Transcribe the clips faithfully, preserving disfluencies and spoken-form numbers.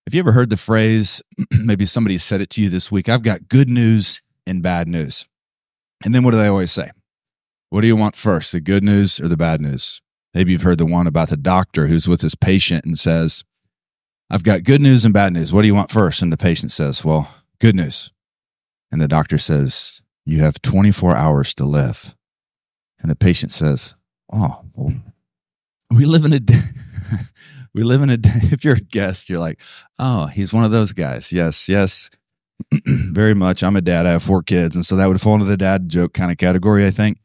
Have you ever heard the phrase, maybe somebody said it to you this week, I've got good news and bad news. And then what do they always say? What do you want first, the good news or the bad news? Maybe you've heard the one about the doctor who's with his patient and says, I've got good news and bad news. What do you want first? And the patient says, well, good news. And the doctor says, you have twenty-four hours to live. And the patient says, oh, well, we live in a day. We live in a day. If you're a guest, you're like, oh, he's one of those guys. Yes, yes, very much. I'm a dad. I have four kids. And so that would fall into the dad joke kind of category, I think.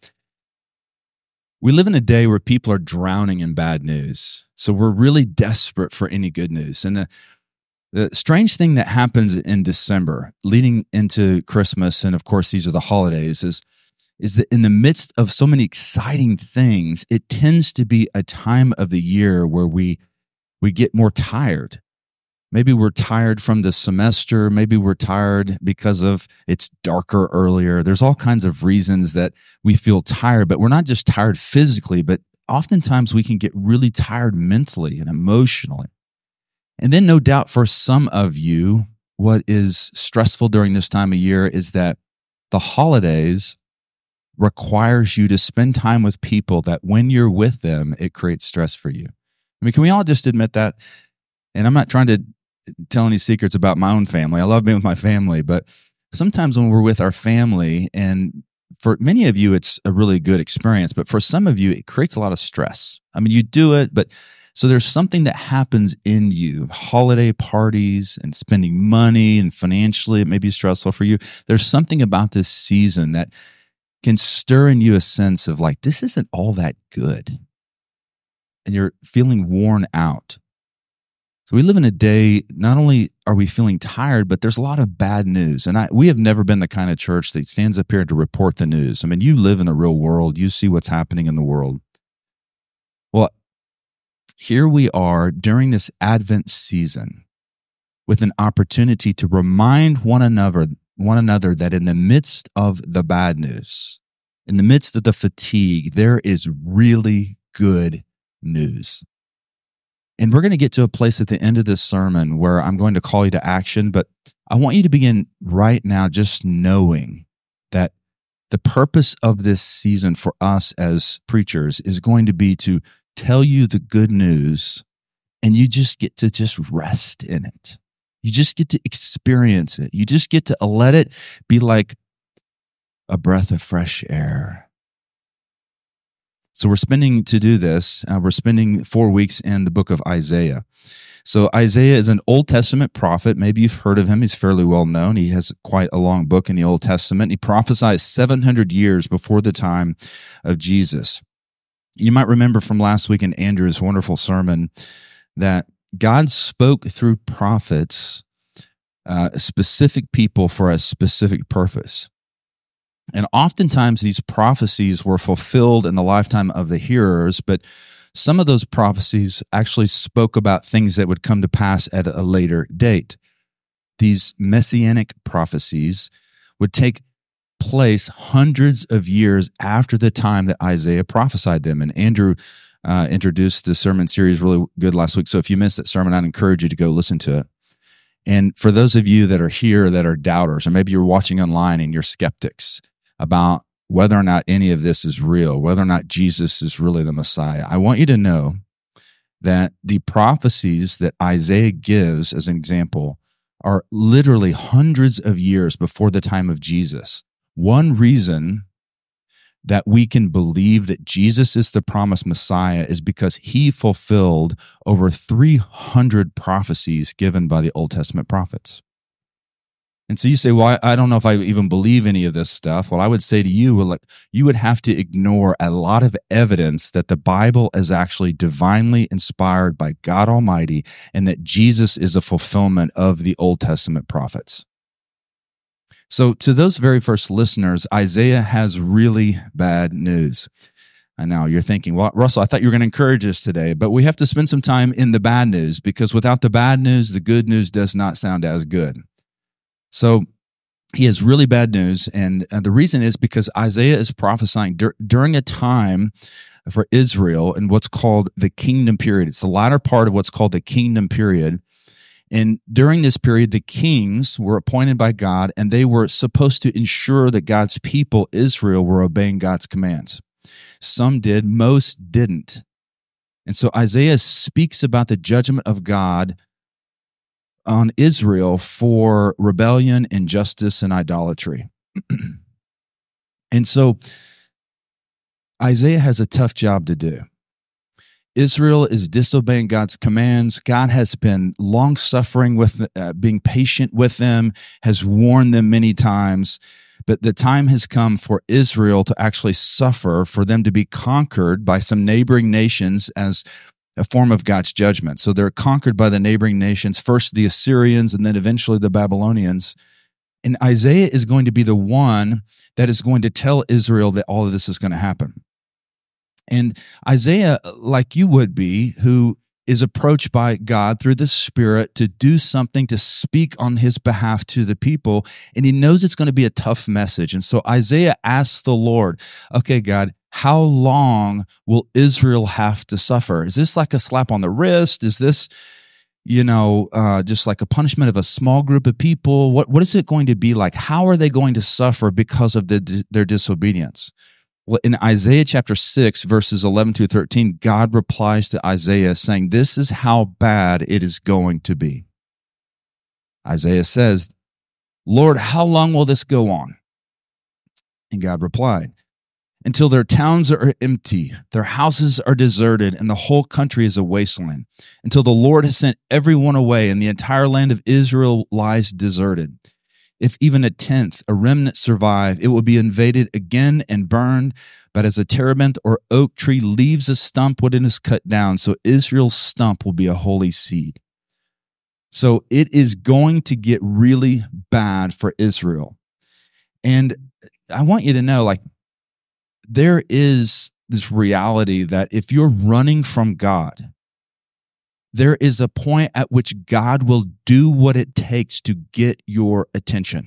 We live in a day where people are drowning in bad news. So we're really desperate for any good news. And the, the strange thing that happens in December, leading into Christmas, and of course, these are the holidays, is is that in the midst of so many exciting things, it tends to be a time of the year where we we get more tired. Maybe we're tired from the semester. Maybe we're tired because of it's darker earlier. There's all kinds of reasons that we feel tired, but we're not just tired physically, but oftentimes we can get really tired mentally and emotionally. And then no doubt for some of you, what is stressful during this time of year is that the holidays requires you to spend time with people that when you're with them, it creates stress for you. I mean, can we all just admit that? And I'm not trying to tell any secrets about my own family. I love being with my family, but sometimes when we're with our family, and for many of you, it's a really good experience, but for some of you, it creates a lot of stress. I mean, you do it, but so there's something that happens in you, holiday parties and spending money and financially, it may be stressful for you. There's something about this season that can stir in you a sense of like, this isn't all that good. And you're feeling worn out. So we live in a day, not only are we feeling tired, but there's a lot of bad news. And I, we have never been the kind of church that stands up here to report the news. I mean, you live in the real world. You see what's happening in the world. Well, here we are during this Advent season with an opportunity to remind one another, one another that in the midst of the bad news, in the midst of the fatigue, there is really good news. And we're going to get to a place at the end of this sermon where I'm going to call you to action, but I want you to begin right now just knowing that the purpose of this season for us as preachers is going to be to tell you the good news, and you just get to just rest in it. You just get to experience it. You just get to let it be like a breath of fresh air. So we're spending, to do this, uh, we're spending four weeks in the book of Isaiah. So Isaiah is an Old Testament prophet. Maybe you've heard of him. He's fairly well known. He has quite a long book in the Old Testament. He prophesies seven hundred years before the time of Jesus. You might remember from last week in Andrew's wonderful sermon that God spoke through prophets, uh, specific people for a specific purpose. And oftentimes these prophecies were fulfilled in the lifetime of the hearers, but some of those prophecies actually spoke about things that would come to pass at a later date. These messianic prophecies would take place hundreds of years after the time that Isaiah prophesied them. And Andrew uh, introduced the sermon series really good last week. So if you missed that sermon, I'd encourage you to go listen to it. And for those of you that are here that are doubters, or maybe you're watching online and you're skeptics about whether or not any of this is real, whether or not Jesus is really the Messiah, I want you to know that the prophecies that Isaiah gives as an example are literally hundreds of years before the time of Jesus. One reason that we can believe that Jesus is the promised Messiah is because he fulfilled over three hundred prophecies given by the Old Testament prophets. And so you say, well, I don't know if I even believe any of this stuff. Well, I would say to you, well, look, you would have to ignore a lot of evidence that the Bible is actually divinely inspired by God Almighty and that Jesus is a fulfillment of the Old Testament prophets. So to those very first listeners, Isaiah has really bad news. I know you're thinking, well, Russell, I thought you were going to encourage us today, but we have to spend some time in the bad news because without the bad news, the good news does not sound as good. So he has really bad news, and the reason is because Isaiah is prophesying dur- during a time for Israel in what's called the kingdom period. It's the latter part of what's called the kingdom period. And during this period, the kings were appointed by God, and they were supposed to ensure that God's people, Israel, were obeying God's commands. Some did, most didn't. And so Isaiah speaks about the judgment of God on Israel for rebellion, injustice, and idolatry. And so Isaiah has a tough job to do. Israel is disobeying God's commands. God has been long-suffering with, uh, being patient with them, has warned them many times. But the time has come for Israel to actually suffer, for them to be conquered by some neighboring nations as a form of God's judgment. So they're conquered by the neighboring nations, first the Assyrians and then eventually the Babylonians. And Isaiah is going to be the one that is going to tell Israel that all of this is going to happen. And Isaiah, like you would be, who is approached by God through the Spirit to do something, to speak on his behalf to the people, and he knows it's going to be a tough message. And so Isaiah asks the Lord, okay, God, how long will Israel have to suffer? Is this like a slap on the wrist? Is this, you know, uh, just like a punishment of a small group of people? What What is it going to be like? How are they going to suffer because of the, their disobedience? Well, in Isaiah chapter six, verses eleven through thirteen, God replies to Isaiah saying, this is how bad it is going to be. Isaiah says, Lord, how long will this go on? And God replied, until their towns are empty, their houses are deserted, and the whole country is a wasteland, until the Lord has sent everyone away, and the entire land of Israel lies deserted. If even a tenth, a remnant survive, it will be invaded again and burned. But as a terebinth or oak tree leaves a stump when it is cut down, so Israel's stump will be a holy seed. So it is going to get really bad for Israel. And I want you to know, like, there is this reality that if you're running from God, there is a point at which God will do what it takes to get your attention.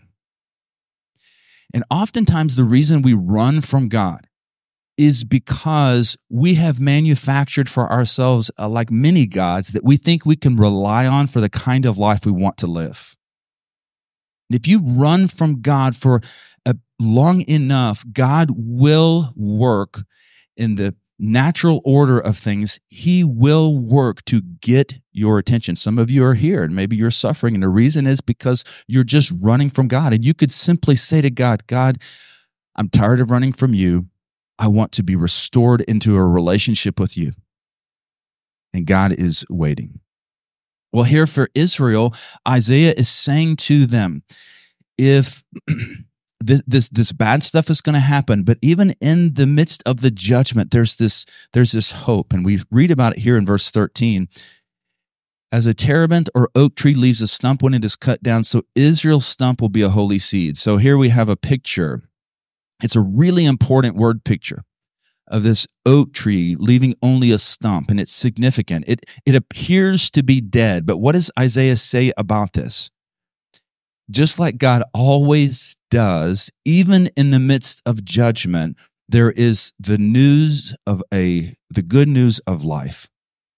And oftentimes the reason we run from God is because we have manufactured for ourselves uh, like many gods that we think we can rely on for the kind of life we want to live. And if you run from God for uh, long enough, God will work in the natural order of things. He will work to get your attention. Some of you are here and maybe you're suffering, and the reason is because you're just running from God. And you could simply say to God, God, I'm tired of running from you. I want to be restored into a relationship with you. And God is waiting. Well, here for Israel, Isaiah is saying to them, if This, this this bad stuff is going to happen, but even in the midst of the judgment, there's this there's this hope, and we read about it here in verse thirteen. As a terebinth or oak tree leaves a stump when it is cut down, so Israel's stump will be a holy seed. So here we have a picture. It's a really important word picture of this oak tree leaving only a stump, and it's significant. It it appears to be dead, but what does Isaiah say about this? Just like God always does, even in the midst of judgment, there is the news of a, the good news of life.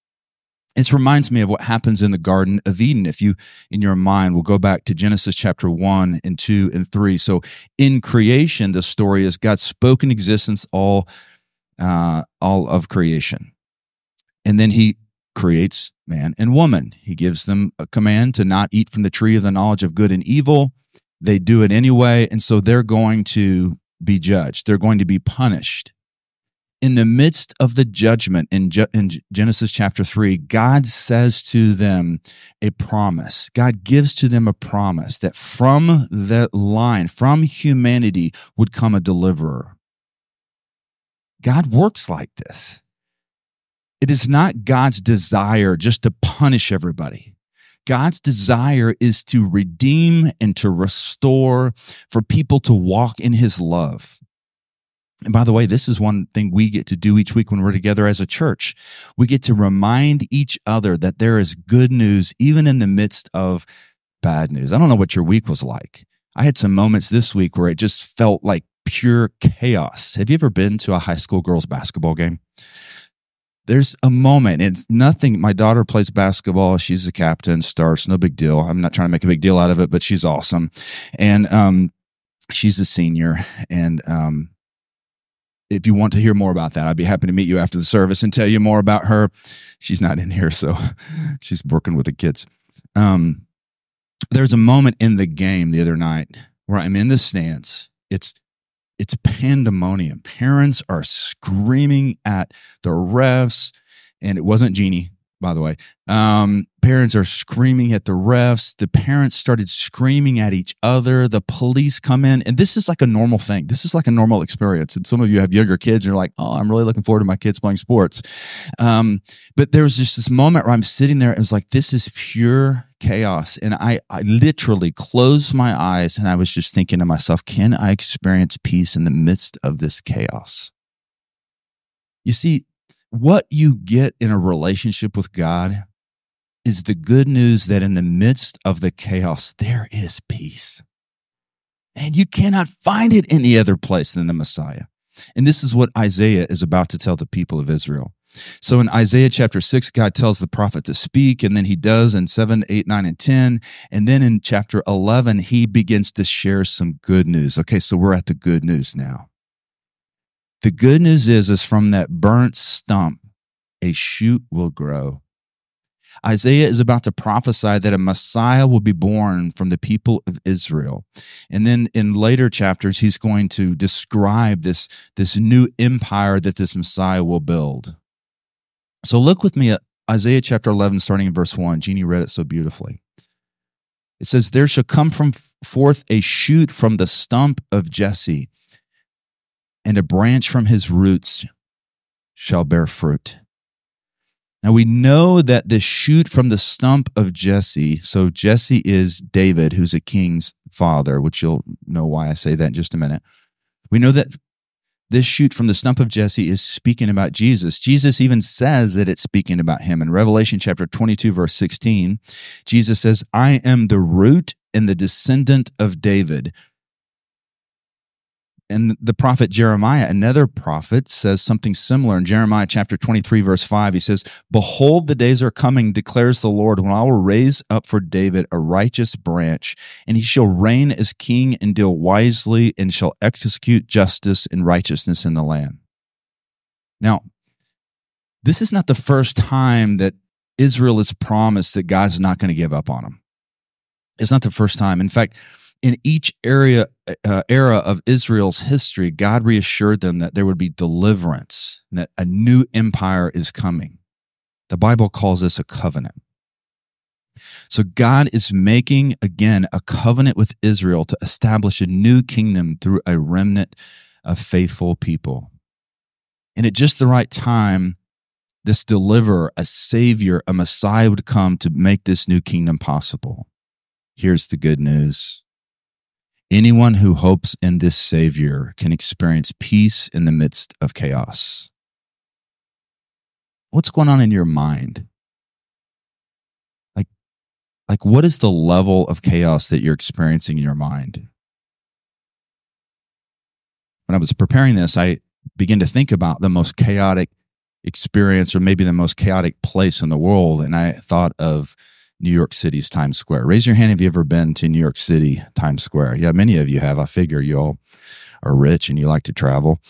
This reminds me of what happens in the Garden of Eden. If you, in your mind, will go back to Genesis chapter one and two and three. So in creation, the story is God spoke in existence all, uh, all of creation. And then he creates man and woman. He gives them a command to not eat from the tree of the knowledge of good and evil. They do it anyway, and so they're going to be judged. They're going to be punished. In the midst of the judgment in, Je- in Genesis chapter three, God says to them a promise. God gives to them a promise that from that line, from humanity, would come a deliverer. God works like this. It is not God's desire just to punish everybody. God's desire is to redeem and to restore, for people to walk in his love. And by the way, this is one thing we get to do each week when we're together as a church. We get to remind each other that there is good news even in the midst of bad news. I don't know what your week was like. I had some moments this week where it just felt like pure chaos. Have you ever been to a high school girls basketball game? there's a moment. It's nothing. My daughter plays basketball. She's the captain, starts, no big deal. I'm not trying to make a big deal out of it, but she's awesome. And um, she's a senior. And um, if you want to hear more about that, I'd be happy to meet you after the service and tell you more about her. She's not in here, so she's working with the kids. Um, there's a moment in the game the other night where I'm in the stands. It's It's pandemonium. Parents are screaming at the refs, and it wasn't Jeannie, by the way. Um, parents are screaming at the refs. The parents started screaming at each other. The police come in, and this is like a normal thing. This is like a normal experience. And some of you have younger kids, and you're like, oh, I'm really looking forward to my kids playing sports. Um, but there was just this moment where I'm sitting there, and it was like, this is pure chaos. And I, I literally closed my eyes, and I was just thinking to myself, can I experience peace in the midst of this chaos? You see, what you get in a relationship with God is the good news that in the midst of the chaos, there is peace. And you cannot find it any other place than the Messiah. And this is what Isaiah is about to tell the people of Israel. So in Isaiah chapter six, God tells the prophet to speak, and then he does in seven, eight, nine, and ten. And then in chapter eleven, he begins to share some good news. Okay, so we're at the good news now. The good news is, is from that burnt stump, a shoot will grow. Isaiah is about to prophesy that a Messiah will be born from the people of Israel. And then in later chapters, he's going to describe this, this new empire that this Messiah will build. So look with me at Isaiah chapter eleven, starting in verse one. Jeannie read it so beautifully. It says, there shall come from forth a shoot from the stump of Jesse, and a branch from his roots shall bear fruit. Now we know that the shoot from the stump of Jesse, so Jesse is David, who's a king's father, which you'll know why I say that in just a minute. We know that this shoot from the stump of Jesse is speaking about Jesus. Jesus even says that it's speaking about him. In Revelation chapter twenty-two, verse sixteen, Jesus says, I am the root and the descendant of David. And the prophet Jeremiah, another prophet, says something similar in Jeremiah chapter twenty-three, verse five. He says, behold, the days are coming, declares the Lord, when I will raise up for David a righteous branch, and he shall reign as king and deal wisely and shall execute justice and righteousness in the land. Now, this is not the first time that Israel is promised that God's not going to give up on them. It's not the first time. In fact, in each area, uh, era of Israel's history, God reassured them that there would be deliverance, and that a new empire is coming. The Bible calls this a covenant. So God is making, again, a covenant with Israel to establish a new kingdom through a remnant of faithful people. And at just the right time, this deliverer, a savior, a Messiah would come to make this new kingdom possible. Here's the good news. Anyone who hopes in this Savior can experience peace in the midst of chaos. What's going on in your mind? Like, like what is the level of chaos that you're experiencing in your mind? When I was preparing this, I began to think about the most chaotic experience, or maybe the most chaotic place in the world, and I thought of New York City's Times Square. Raise your hand if you've ever been to New York City, Times Square. Yeah, many of you have. I figure you all are rich and you like to travel.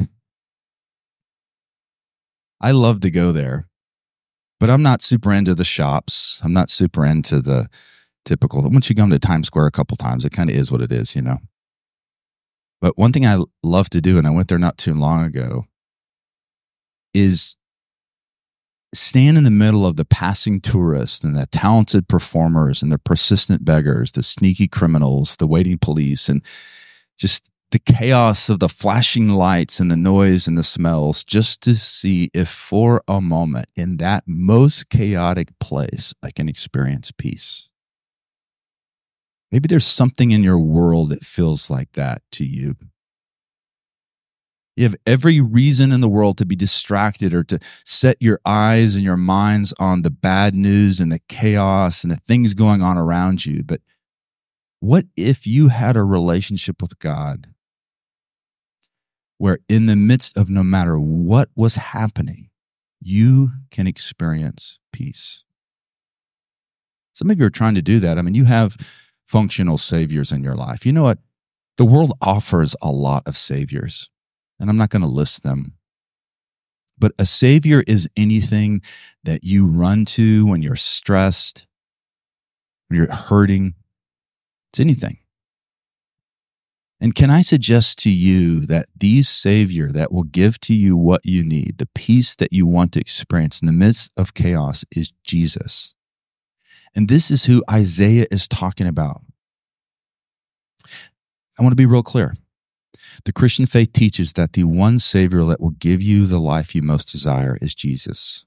I love to go there, but I'm not super into the shops. I'm not super into the typical. Once you come to Times Square a couple times, it kind of is what it is, you know. But one thing I love to do, and I went there not too long ago, is stand in the middle of the passing tourists and the talented performers and the persistent beggars, the sneaky criminals, the waiting police, and just the chaos of the flashing lights and the noise and the smells, just to see if for a moment in that most chaotic place I can experience peace. Maybe there's something in your world that feels like that to you. You have every reason in the world to be distracted or to set your eyes and your minds on the bad news and the chaos and the things going on around you. But what if you had a relationship with God where in the midst of no matter what was happening, you can experience peace. Some of you are trying to do that. I mean, you have functional saviors in your life. You know what? The world offers a lot of saviors, and I'm not going to list them. But a savior is anything that you run to when you're stressed, when you're hurting. It's anything. And can I suggest to you that the Savior that will give to you what you need, the peace that you want to experience in the midst of chaos, is Jesus. And this is who Isaiah is talking about. I want to be real clear. The Christian faith teaches that the one Savior that will give you the life you most desire is Jesus.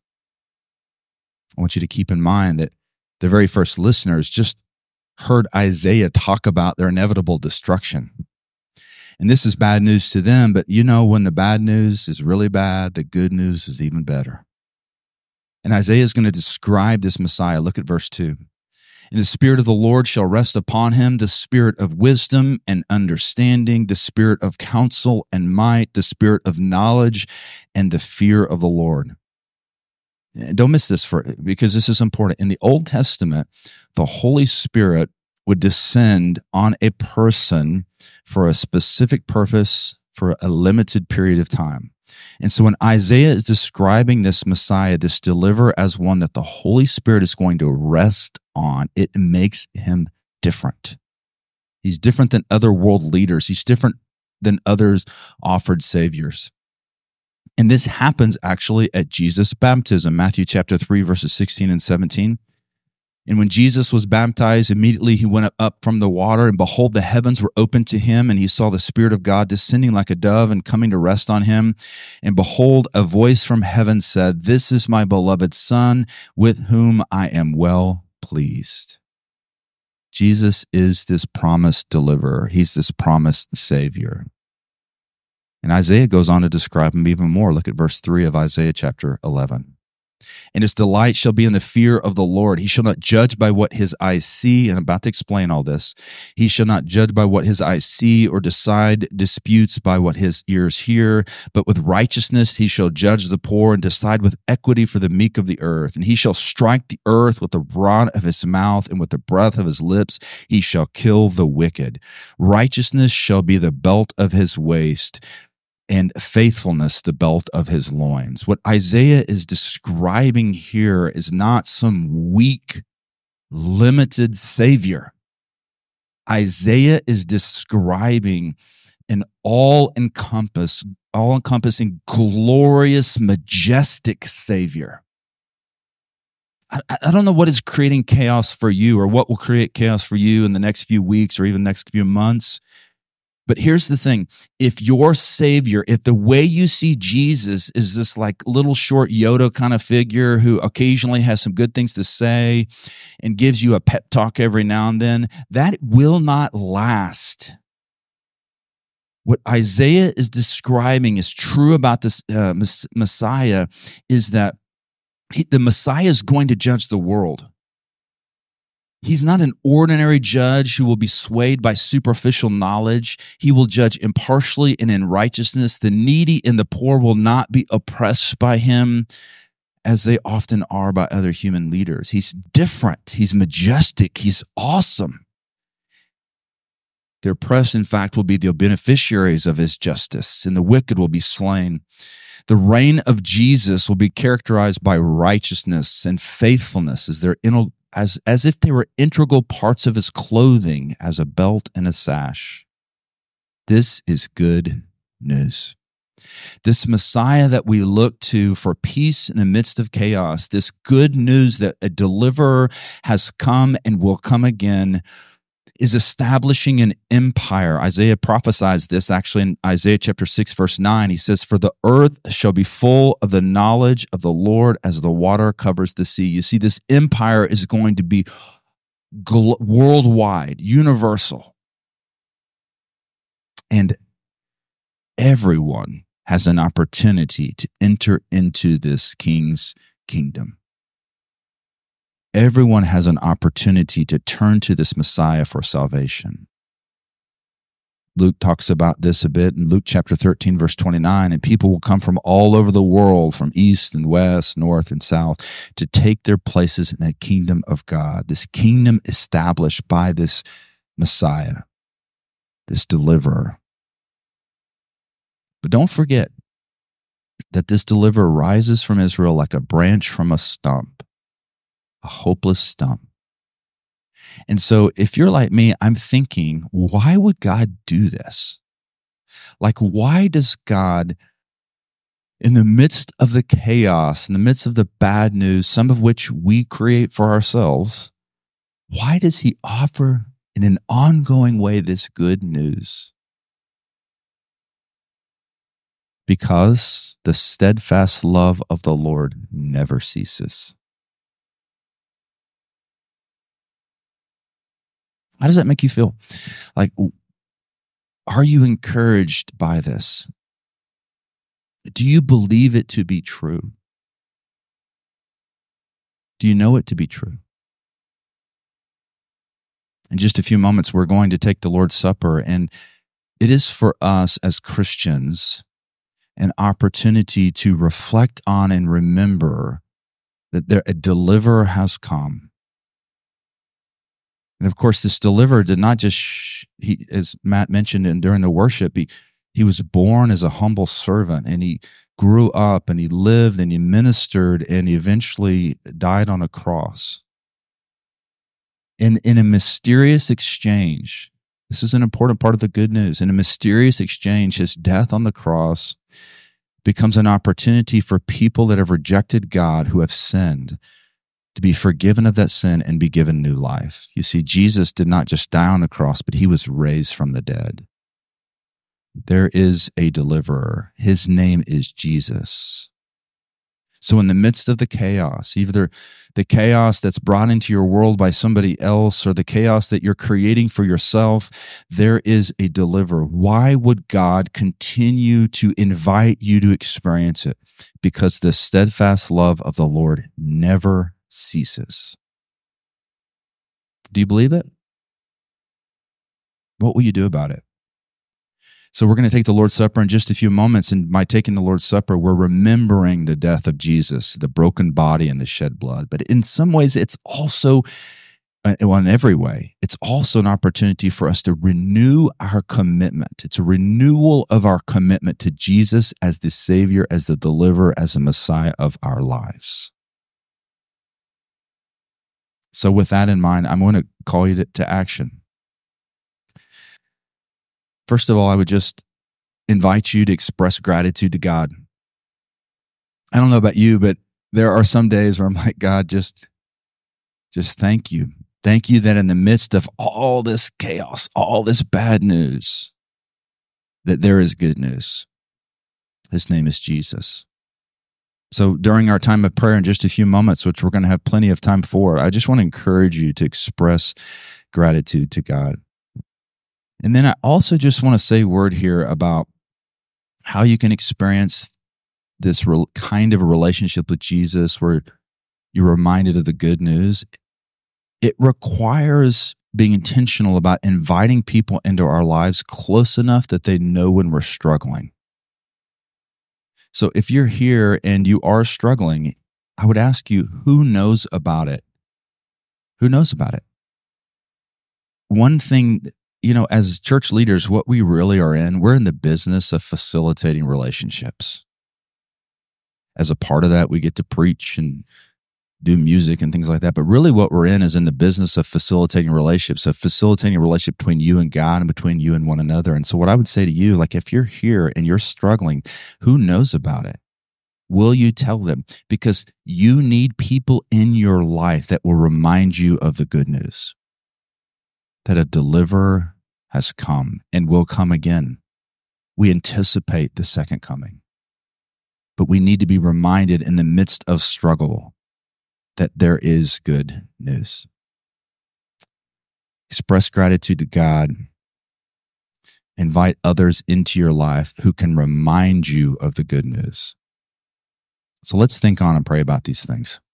I want you to keep in mind that the very first listeners just heard Isaiah talk about their inevitable destruction. And this is bad news to them, but you know, when the bad news is really bad, the good news is even better. And Isaiah is going to describe this Messiah. Look at verse two. And the Spirit of the Lord shall rest upon him, the Spirit of wisdom and understanding, the Spirit of counsel and might, the Spirit of knowledge and the fear of the Lord. And don't miss this for because this is important. In the Old Testament, the Holy Spirit would descend on a person for a specific purpose for a limited period of time. And so when Isaiah is describing this Messiah, this deliverer, as one that the Holy Spirit is going to rest on, it makes him different. He's different than other world leaders. He's different than others offered saviors. And this happens actually at Jesus' baptism, Matthew chapter three, verses sixteen and seventeen. And when Jesus was baptized, immediately he went up from the water, and behold, the heavens were opened to him, and he saw the Spirit of God descending like a dove and coming to rest on him. And behold, a voice from heaven said, "This is my beloved Son, with whom I am well pleased." Jesus is this promised deliverer. He's this promised Savior. And Isaiah goes on to describe him even more. Look at verse three of Isaiah chapter eleven. And his delight shall be in the fear of the Lord. He shall not judge by what his eyes see. And I'm about to explain all this. He shall not judge by what his eyes see, or decide disputes by what his ears hear. But with righteousness he shall judge the poor, and decide with equity for the meek of the earth. And he shall strike the earth with the rod of his mouth, and with the breath of his lips he shall kill the wicked. Righteousness shall be the belt of his waist, and faithfulness the belt of his loins. What Isaiah is describing here is not some weak, limited Savior. Isaiah is describing an all-encompass, all-encompassing, glorious, majestic Savior. I, I don't know what is creating chaos for you, or what will create chaos for you in the next few weeks or even next few months. But here's the thing. If your Savior, if the way you see Jesus is this like little short Yoda kind of figure who occasionally has some good things to say and gives you a pep talk every now and then, that will not last. What Isaiah is describing is true about this uh, Messiah is that he, the Messiah is going to judge the world. He's not an ordinary judge who will be swayed by superficial knowledge. He will judge impartially and in righteousness. The needy and the poor will not be oppressed by him, as they often are by other human leaders. He's different. He's majestic. He's awesome. The oppressed, in fact, will be the beneficiaries of his justice, and the wicked will be slain. The reign of Jesus will be characterized by righteousness and faithfulness as their inner As, as if they were integral parts of his clothing, as a belt and a sash. This is good news. This Messiah that we look to for peace in the midst of chaos, this good news that a deliverer has come and will come again, is establishing an empire. Isaiah prophesies this actually in Isaiah chapter six, verse nine. He says, "For the earth shall be full of the knowledge of the Lord as the water covers the sea." You see, this empire is going to be gl- worldwide, universal. And everyone has an opportunity to enter into this king's kingdom. Everyone has an opportunity to turn to this Messiah for salvation. Luke talks about this a bit in Luke chapter thirteen, verse twenty-nine, and people will come from all over the world, from east and west, north and south, to take their places in the kingdom of God, this kingdom established by this Messiah, this deliverer. But don't forget that this deliverer rises from Israel like a branch from a stump, a hopeless stump. And so if you're like me, I'm thinking, why would God do this? Like, why does God, in the midst of the chaos, in the midst of the bad news, some of which we create for ourselves, why does he offer in an ongoing way this good news? Because the steadfast love of the Lord never ceases. How does that make you feel? Like, are you encouraged by this? Do you believe it to be true? Do you know it to be true? In just a few moments, we're going to take the Lord's Supper, and it is for us as Christians an opportunity to reflect on and remember that there, a deliverer has come. And of course, this deliverer did not just, sh- he, as Matt mentioned in, during the worship, he, he was born as a humble servant, and he grew up and he lived and he ministered and he eventually died on a cross. In, in a mysterious exchange, this is an important part of the good news. In a mysterious exchange, his death on the cross becomes an opportunity for people that have rejected God, who have sinned, to be forgiven of that sin and be given new life. You see, Jesus did not just die on the cross, but he was raised from the dead. There is a deliverer. His name is Jesus. So in the midst of the chaos, either the chaos that's brought into your world by somebody else or the chaos that you're creating for yourself, there is a deliverer. Why would God continue to invite you to experience it? Because the steadfast love of the Lord never ceases. Do you believe it? What will you do about it? So we're going to take the Lord's Supper in just a few moments, and by taking the Lord's Supper, we're remembering the death of Jesus, the broken body and the shed blood. But in some ways, it's also, well, in every way, it's also an opportunity for us to renew our commitment. It's a renewal of our commitment to Jesus as the Savior, as the deliverer, as the Messiah of our lives. So with that in mind, I'm going to call you to, to action. First of all, I would just invite you to express gratitude to God. I don't know about you, but there are some days where I'm like, God, just, just thank you. Thank you that in the midst of all this chaos, all this bad news, that there is good news. His name is Jesus. So during our time of prayer in just a few moments, which we're going to have plenty of time for, I just want to encourage you to express gratitude to God. And then I also just want to say a word here about how you can experience this re- kind of a relationship with Jesus where you're reminded of the good news. It requires being intentional about inviting people into our lives close enough that they know when we're struggling. So if you're here and you are struggling, I would ask you, who knows about it? Who knows about it? One thing, you know, as church leaders, what we really are in, we're in the business of facilitating relationships. As a part of that, we get to preach and do music and things like that. But really what we're in is in the business of facilitating relationships, of facilitating a relationship between you and God and between you and one another. And so what I would say to you, like if you're here and you're struggling, who knows about it? Will you tell them? Because you need people in your life that will remind you of the good news, that a deliverer has come and will come again. We anticipate the second coming, but we need to be reminded in the midst of struggle that there is good news. Express gratitude to God. Invite others into your life who can remind you of the good news. So let's think on and pray about these things.